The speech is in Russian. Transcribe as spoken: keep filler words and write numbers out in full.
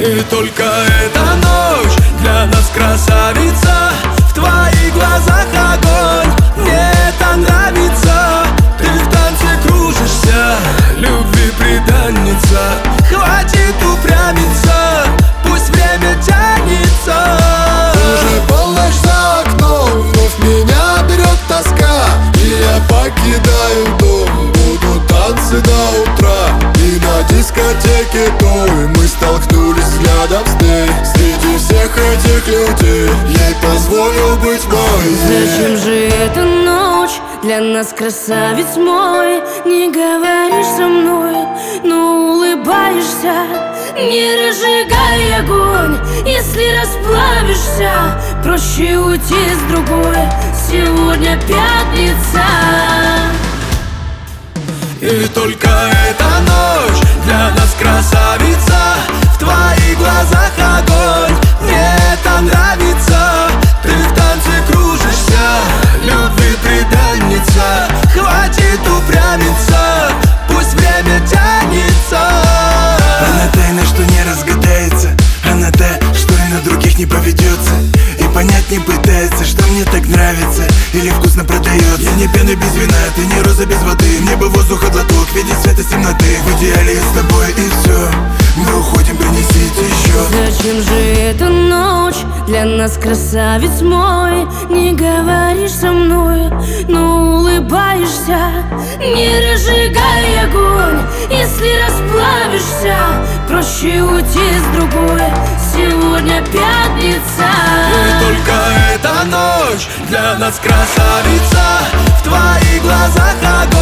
И только эта ночь для нас, красавица. В твоих глазах огонь, мне это нравится. Ты в танце кружишься, любви преданница. Хватит упрямиться, пусть время тянется. Уже полночь за окном, вновь меня берет тоска. И я покидаю дом, будут танцы до утра. И на дискотеке той мы столкнулись взглядом с ней. Среди всех этих людей ей позволил быть моей. Зачем же эта ночь для нас, красавец мой? Не говоришь со мной, но улыбаешься. Не разжигай огонь, если расплавишься. Проще уйти с другой, сегодня пятница. И только эта ночь для нас, красавица. В твоих глазах огонь, мне это нравится. Ты в танце кружишься, любви преданница. Хватит упрямиться, пусть время тянется. Она тайна, что не разгадается. Она та, что и на других не поведется. И понять не пытается, что мне так нравится или вкусно продается. Я не пена без вина, ты не роза без воды. Небо, воздуха, глоток, видеть свет из темноты. В идеале я с тобой и все. Мы уходим, принесите еще. Зачем же эта ночь для нас, красавец мой? Не говоришь со мной, но улыбаешься. Не разжигай огонь, если расплавишься. Проще уйти с другой, сегодня пятница. И только эта ночь для нас, красавица. В твоих глазах огонь.